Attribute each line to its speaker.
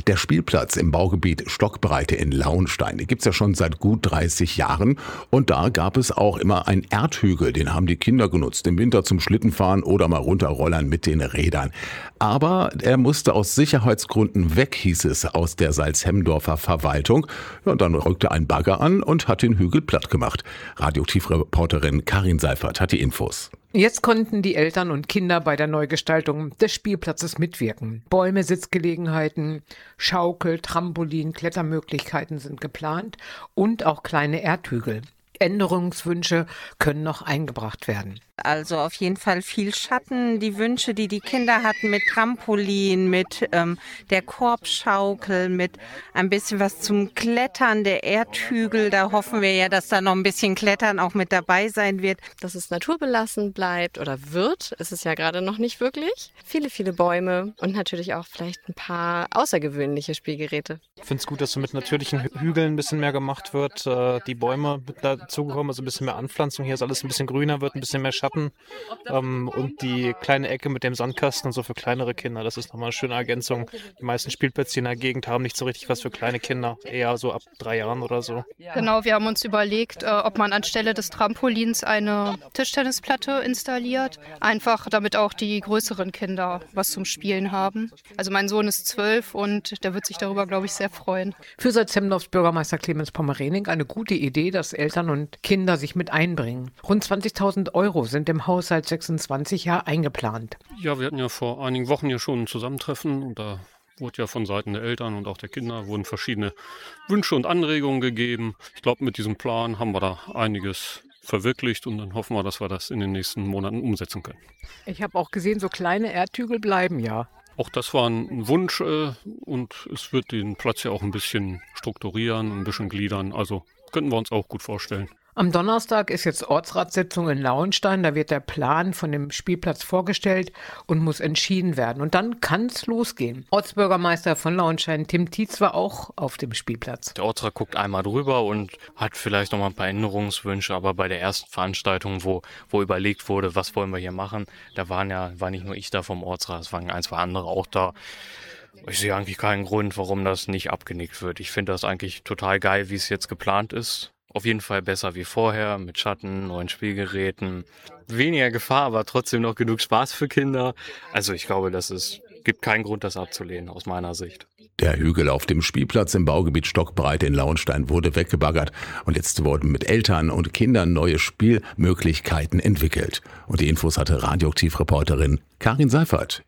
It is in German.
Speaker 1: Der Spielplatz im Baugebiet Stockbreite in Lauenstein, den gibt's ja schon seit gut 30 Jahren. Und da gab es auch immer einen Erdhügel, den haben die Kinder genutzt, im Winter zum Schlittenfahren oder mal runterrollern mit den Rädern. Aber er musste aus Sicherheitsgründen weg, hieß es aus der Salzhemdorfer Verwaltung. Ja, und dann rückte ein Bagger an und hat den Hügel platt gemacht. Radioaktivreporterin Karin Seifert hat die Infos.
Speaker 2: Jetzt konnten die Eltern und Kinder bei der Neugestaltung des Spielplatzes mitwirken. Bäume, Sitzgelegenheiten, Schaukel, Trampolin, Klettermöglichkeiten sind geplant und auch kleine Erdhügel. Änderungswünsche können noch eingebracht werden.
Speaker 3: Also auf jeden Fall viel Schatten, die Wünsche, die die Kinder hatten mit Trampolin, mit der Korbschaukel, mit ein bisschen was zum Klettern, der Erdhügel. Da hoffen wir ja, dass da noch ein bisschen Klettern auch mit dabei sein wird.
Speaker 4: Dass es naturbelassen bleibt oder wird, ist es ja gerade noch nicht wirklich. Viele, viele Bäume und natürlich auch vielleicht ein paar außergewöhnliche Spielgeräte.
Speaker 5: Ich finde es gut, dass so mit natürlichen Hügeln ein bisschen mehr gemacht wird. Die Bäume dazugekommen, also ein bisschen mehr Anpflanzung. Hier ist alles ein bisschen grüner, wird ein bisschen mehr Schatten. Und die kleine Ecke mit dem Sandkasten und so für kleinere Kinder, das ist nochmal eine schöne Ergänzung. Die meisten Spielplätze in der Gegend haben nicht so richtig was für kleine Kinder, eher so ab 3 Jahren oder so.
Speaker 6: Genau, wir haben uns überlegt, ob man anstelle des Trampolins eine Tischtennisplatte installiert, einfach damit auch die größeren Kinder was zum Spielen haben. Also mein Sohn ist 12 und der wird sich darüber, glaube ich, sehr freuen.
Speaker 2: Für Salzhemdorfs Bürgermeister Clemens Pommerening eine gute Idee, dass Eltern und Kinder sich mit einbringen. Rund 20.000 € sind im Haushalt 26 ja eingeplant.
Speaker 7: Ja, wir hatten ja vor einigen Wochen hier schon ein Zusammentreffen und da wurde ja von Seiten der Eltern und auch der Kinder wurden verschiedene Wünsche und Anregungen gegeben. Ich glaube, mit diesem Plan haben wir da einiges verwirklicht und dann hoffen wir, dass wir das in den nächsten Monaten umsetzen können.
Speaker 2: Ich habe auch gesehen, so kleine Erdhügel bleiben ja.
Speaker 7: Auch das war ein Wunsch und es wird den Platz ja auch ein bisschen strukturieren, ein bisschen gliedern. Also könnten wir uns auch gut vorstellen.
Speaker 2: Am Donnerstag ist jetzt Ortsratssitzung in Lauenstein. Da wird der Plan von dem Spielplatz vorgestellt und muss entschieden werden. Und dann kann es losgehen. Ortsbürgermeister von Lauenstein, Tim Tietz, war auch auf dem Spielplatz.
Speaker 8: Der Ortsrat guckt einmal drüber und hat vielleicht noch mal ein paar Änderungswünsche. Aber bei der ersten Veranstaltung, wo überlegt wurde, was wollen wir hier machen, da war nicht nur ich da vom Ortsrat, es waren 1, 2 andere auch da. Ich sehe eigentlich keinen Grund, warum das nicht abgenickt wird. Ich finde das eigentlich total geil, wie es jetzt geplant ist. Auf jeden Fall besser wie vorher, mit Schatten, neuen Spielgeräten. Weniger Gefahr, aber trotzdem noch genug Spaß für Kinder. Also ich glaube, gibt keinen Grund, das abzulehnen, aus meiner Sicht.
Speaker 1: Der Hügel auf dem Spielplatz im Baugebiet Stockbreite in Lauenstein wurde weggebaggert und jetzt wurden mit Eltern und Kindern neue Spielmöglichkeiten entwickelt. Und die Infos hatte Radioaktivreporterin Karin Seifert.